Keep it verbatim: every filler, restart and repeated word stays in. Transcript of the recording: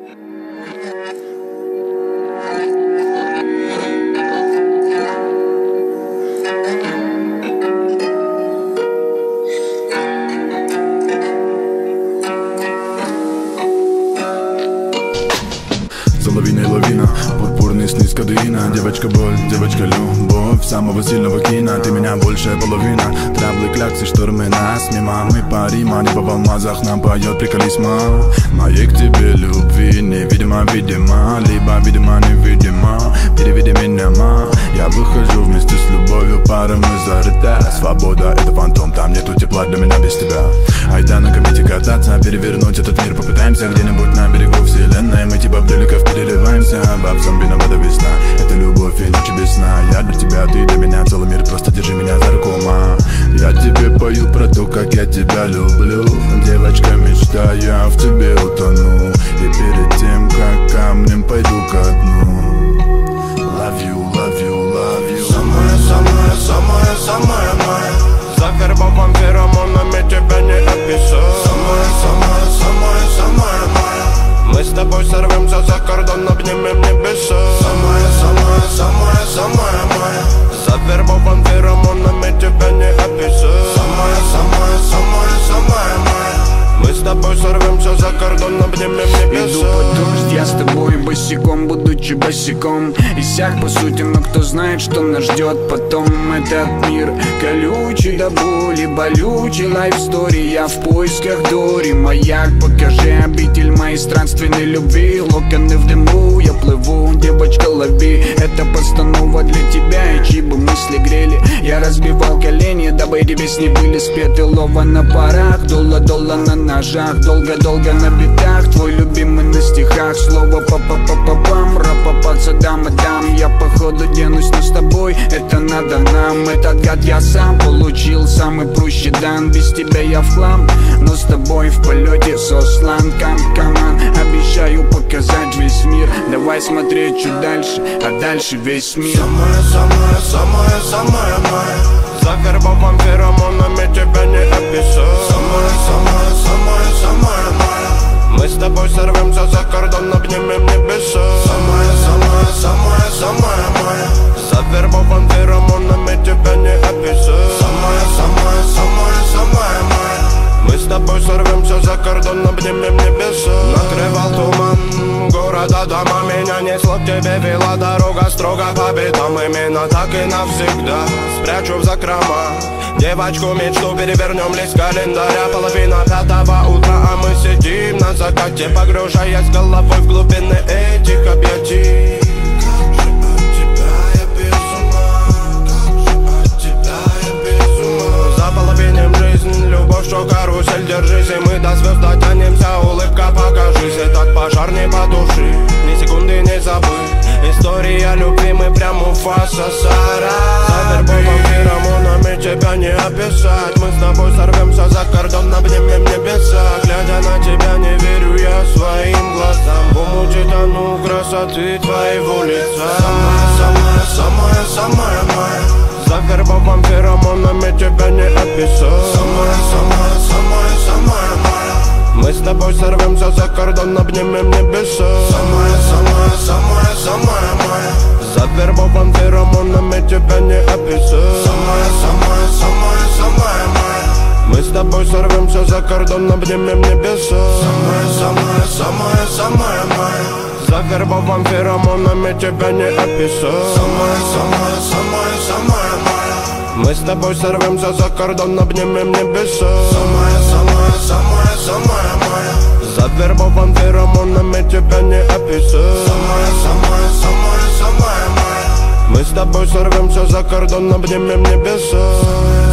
За лавиной лавина, пурпурный сниз кадеина. Девочка боль, девочка любовь самого сильного кино. Ты меня большая половина. Траблы, кляксы, штормы нас мимо. Мы парим, а небо в алмазах нам поет, приколись, мам. Моей к тебе любви невидимо, видимо. Либо видимо, невидимо. Переведи меня, ма. Я выхожу вместе с любовью, пара мы зарыта. Свобода — это фантом, там нету тепла для меня без тебя. Айда на комете кататься, перевернуть этот мир попытаемся. Где-нибудь на берегу вселенной мы типа брюликов переливаемся. Бабцам виновата весна, это любовь и ночи без сна. Я для тебя, ты для меня, целый мир, просто держи меня за руку, ма. Я тебе пою про то, как я тебя люблю. Девочка мечта, я в тебе утону. И перед тем, как камнем пойду ко дну. Love you, love you, love you. Самая, самая, самая, самая моя. Завербован феромонами, тебя не описать. Самая, самая, самая, самая моя. Мы с тобой сорвемся за кордон, обнимем небеса. Самая, самая, самая, самая моя. Завербован феромонами, тебя не описать. Самая, самая, самая, самая моя. Мы с тобой сорвемся за кордон, обнимем небеса. Иду под дождь, я с тобой босиком, будучи босиком. Иссяк по сути, но кто знает, что нас ждет потом. Этот мир колючий до боли, болючий лайфстори. Я в поисках Дори, маяк, покажи обитель моей странственной любви. Локоны в дыму, я плыву, девочка, лови. Это постанова для тебя, и чьи бы мысли грели. Я разбивал колени, дабы эти песни были спеты. Лова на парах, дула-дула на ножах. Долго-долго на битах, твой любимый на стихах. Слово па-па-па-па-пам, ра-па-па, дам-дам. Я походу денусь, но с тобой это надо нам. Этот гад я сам получил, самый прущий дан. Без тебя я в хлам, но с тобой в полете сослан. Кам-каман, обещаю показать весь мир. Давай смотреть чуть дальше, а дальше весь мир. Самая, самая, самая, самая моя. Завербован феромонами, тебя не описать. Самая, самая, самая, самая моя. Мы с тобой сорвемся за кордон, обнимем небеса. Самая, самая, самая, самая моя. Завербован феромонами, тебя не описать. Самая, самая, самая, самая моя. Мы с тобой сорвемся за кордон, обнимем небеса. Накрывал туман города, дома. Меня несло к тебе, вела дорога строго по битам. Именно так и навсегда спрячу в закрома девочку мечту, перевернем лист календаря. Половина пятого утра, а мы сидим на закате, погружаясь головой в глубины этих объятий. Как же от тебя я без ума, как же от тебя я без ума. Заполовиним жизнь, любовь, что карусель, держись, и мы до звезд дотянемся. Улыбка, покажись, этот пожар не потуши, ни секунды не забыть. История любви, мы прям у фаса сара. Завербован феромонами, тебя не описать. Мы с тобой сорвемся за кордон, обнимем небеса. Глядя на тебя, не верю я своим глазам. В омуте тону красоты твоего лица. Самая, самая, самая, самая моя. Завербован феромонами, тебя не описать. Самая, самая, самая, самая моя. Мы с тобой сорвемся за кордон, обнимем небеса. Самая, самая, самая, самая моя. Завербован феромонами, тебя не описать. Самая, самая, самая, самая моя. Мы с тобой сорвемся за кордон, обнимем небеса. Самая, самая, самая, самая моя. Завербован феромонами, тебя не описать. Самая, самая, самая, самая моя. Мы с тобой сорвемся за кордон, обнимем небеса. Самая, самая, самая, самая моя. Завербован феромонами, тебя не описать. Самая, самая, самая, самая моя. Мы с тобой сорвемся за кордон, обнимем небеса.